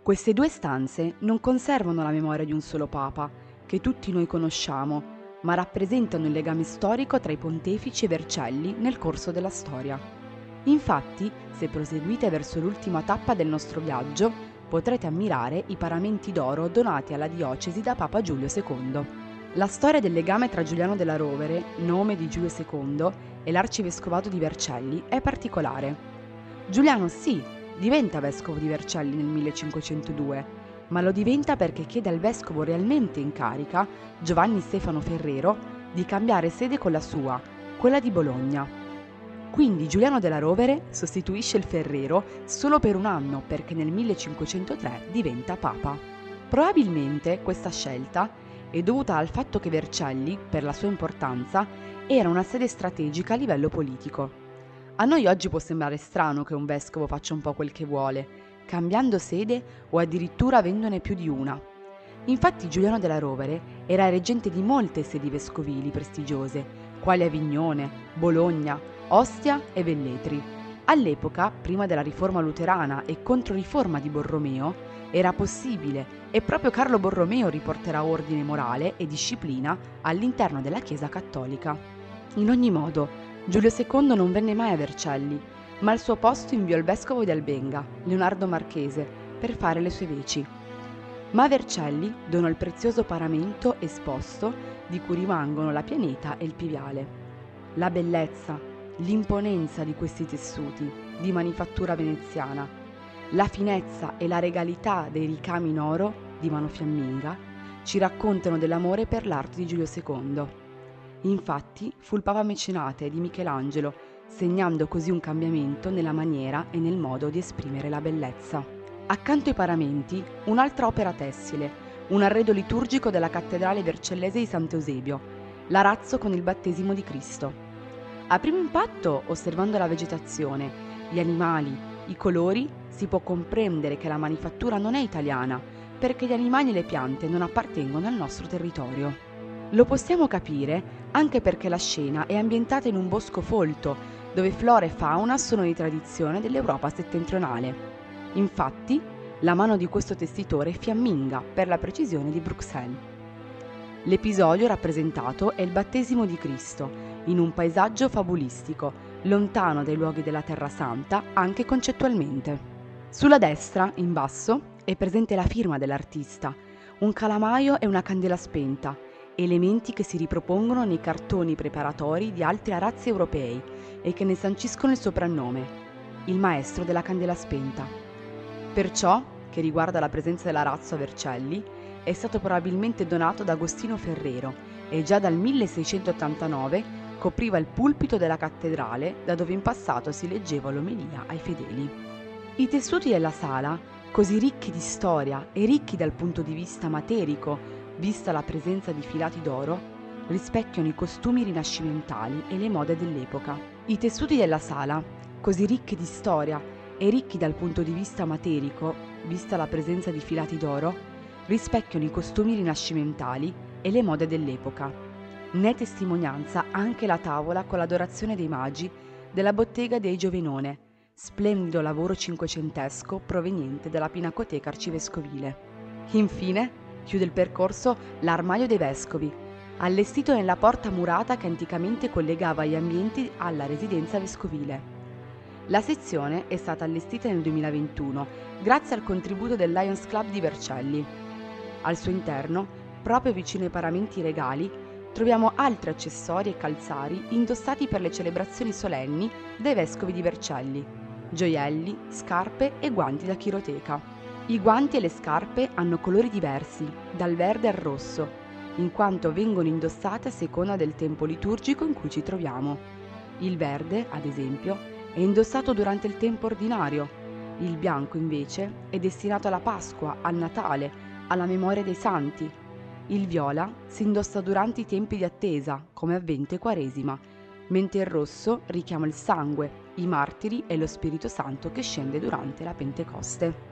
Queste due stanze non conservano la memoria di un solo papa, che tutti noi conosciamo, ma rappresentano il legame storico tra i pontefici e Vercelli nel corso della storia. Infatti, se proseguite verso l'ultima tappa del nostro viaggio, potrete ammirare i paramenti d'oro donati alla diocesi da Papa Giulio II. La storia del legame tra Giuliano della Rovere, nome di Giulio II, e l'arcivescovato di Vercelli è particolare. Giuliano sì, diventa vescovo di Vercelli nel 1502, ma lo diventa perché chiede al vescovo realmente in carica, Giovanni Stefano Ferrero, di cambiare sede con la sua, quella di Bologna. Quindi Giuliano della Rovere sostituisce il Ferrero solo per un anno perché nel 1503 diventa papa. Probabilmente questa scelta è dovuta al fatto che Vercelli, per la sua importanza, era una sede strategica a livello politico. A noi oggi può sembrare strano che un vescovo faccia un po' quel che vuole, cambiando sede o addirittura avendone più di una. Infatti Giuliano della Rovere era reggente di molte sedi vescovili prestigiose, quali Avignone, Bologna, Ostia e Velletri. All'epoca, prima della riforma luterana e controriforma di Borromeo, era possibile e proprio Carlo Borromeo riporterà ordine morale e disciplina all'interno della Chiesa cattolica. In ogni modo, Giulio II non venne mai a Vercelli, ma al suo posto inviò il vescovo di Albenga, Leonardo Marchese, per fare le sue veci. Ma a Vercelli donò il prezioso paramento esposto di cui rimangono la pianeta e il piviale. La bellezza, l'imponenza di questi tessuti di manifattura veneziana, la finezza e la regalità dei ricami in oro di mano fiamminga ci raccontano dell'amore per l'arte di Giulio II. Infatti fu il papa mecenate di Michelangelo, segnando così un cambiamento nella maniera e nel modo di esprimere la bellezza. Accanto ai paramenti, un'altra opera tessile, un arredo liturgico della cattedrale vercellese di Sant'Eusebio, l'arazzo con il battesimo di Cristo. A primo impatto, osservando la vegetazione, gli animali, i colori, si può comprendere che la manifattura non è italiana, perché gli animali e le piante non appartengono al nostro territorio. Lo possiamo capire anche perché la scena è ambientata in un bosco folto, dove flora e fauna sono di tradizione dell'Europa settentrionale. Infatti, la mano di questo tessitore è fiamminga, per la precisione di Bruxelles. L'episodio rappresentato è il battesimo di Cristo, in un paesaggio fabulistico, lontano dai luoghi della Terra Santa anche concettualmente. Sulla destra, in basso, è presente la firma dell'artista, un calamaio e una candela spenta, elementi che si ripropongono nei cartoni preparatori di altri arazzi europei e che ne sanciscono il soprannome, il maestro della candela spenta. Per ciò che riguarda la presenza dell'arazzo a Vercelli, è stato probabilmente donato da Agostino Ferrero e già dal 1689 copriva il pulpito della cattedrale da dove in passato si leggeva l'omelia ai fedeli. I tessuti della sala, così ricchi di storia e ricchi dal punto di vista materico, vista la presenza di filati d'oro, rispecchiano i costumi rinascimentali e le mode dell'epoca. I tessuti della sala, così ricchi di storia e ricchi dal punto di vista materico, vista la presenza di filati d'oro, rispecchiano i costumi rinascimentali e le mode dell'epoca. Ne è testimonianza anche la tavola con l'adorazione dei magi della bottega dei Giovenone, splendido lavoro cinquecentesco proveniente dalla Pinacoteca Arcivescovile. Infine, chiude il percorso l'armadio dei vescovi, allestito nella porta murata che anticamente collegava gli ambienti alla residenza vescovile. La sezione è stata allestita nel 2021 grazie al contributo del Lions Club di Vercelli. Al suo interno, proprio vicino ai paramenti regali, troviamo altri accessori e calzari indossati per le celebrazioni solenni dai vescovi di Vercelli, gioielli, scarpe e guanti da chiroteca. I guanti e le scarpe hanno colori diversi, dal verde al rosso, in quanto vengono indossate a seconda del tempo liturgico in cui ci troviamo. Il verde, ad esempio, è indossato durante il tempo ordinario, il bianco invece è destinato alla Pasqua, al Natale, alla memoria dei santi. Il viola si indossa durante i tempi di attesa, come Avvento e Quaresima, mentre il rosso richiama il sangue, i martiri e lo Spirito Santo che scende durante la Pentecoste.